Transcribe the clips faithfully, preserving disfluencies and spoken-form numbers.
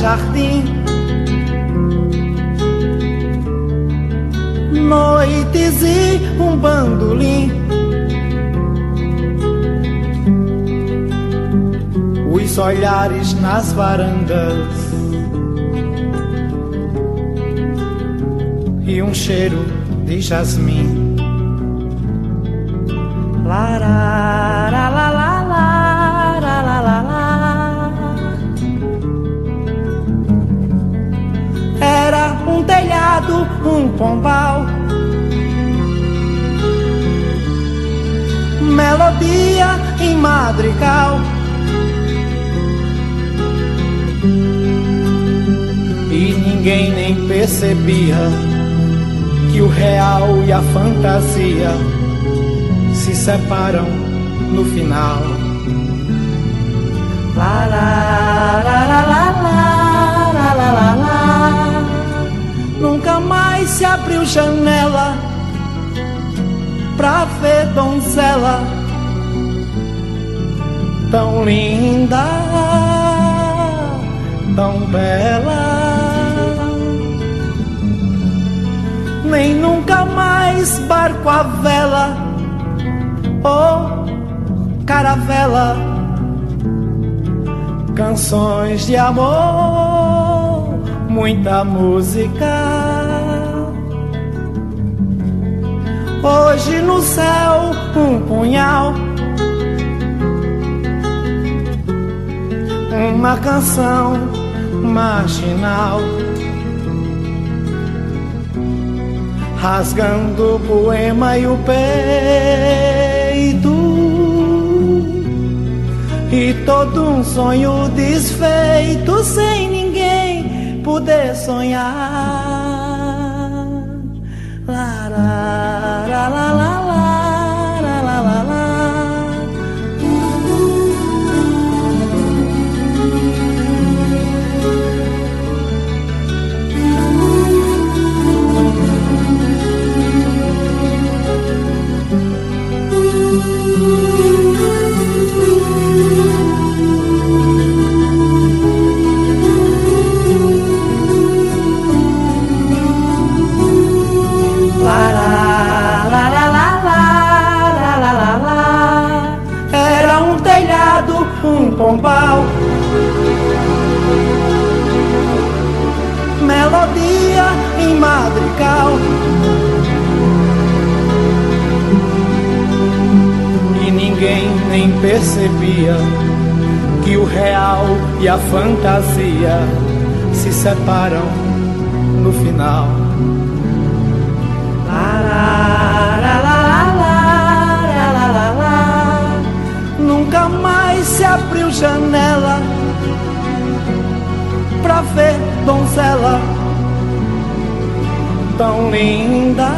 jardim. Noites e um bandolim. Os olhares nas varandas e um cheiro de jasmim. La la la la la la la la la. Era um telhado, um pombal, melodia em madrigal. E ninguém nem percebia que o real e a fantasia se separam no final. La la la la la la la la la. Nunca mais se abriu janela pra ver donzela tão linda, tão bela. Nem nunca mais barco à vela ou caravela, canções de amor, muita música. Hoje no céu um punhal, uma canção marginal, rasgando o poema e o peito, e todo um sonho desfeito sem ninguém poder sonhar. La la la la la la la la la la. Era um telhado, um pombal, melodia em madrigal. E ninguém nem percebia que o real e a fantasia se separam no final. Nunca mais se abriu janela pra ver donzela tão linda,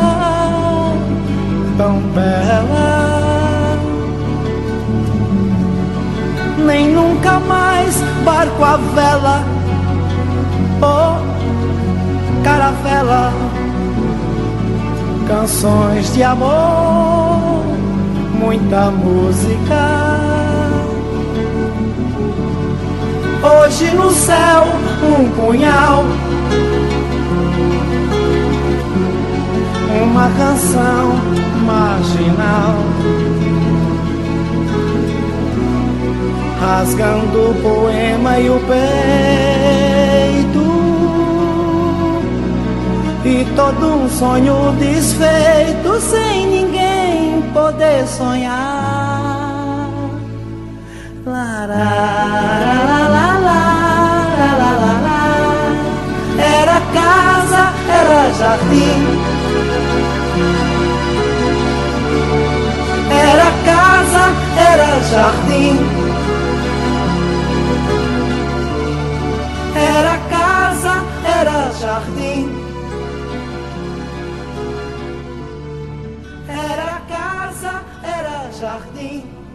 tão bela. Nem nunca mais barco à vela ou caravela, canções de amor, muita música. Hoje no céu um punhal, uma canção marginal, rasgando o poema e o peito, e todo um sonho desfeito sem ninguém poder sonhar. La la la la la la la la. Era casa, era jardim. Era casa, era jardim. Era casa, era jardim. Era casa, era jardim.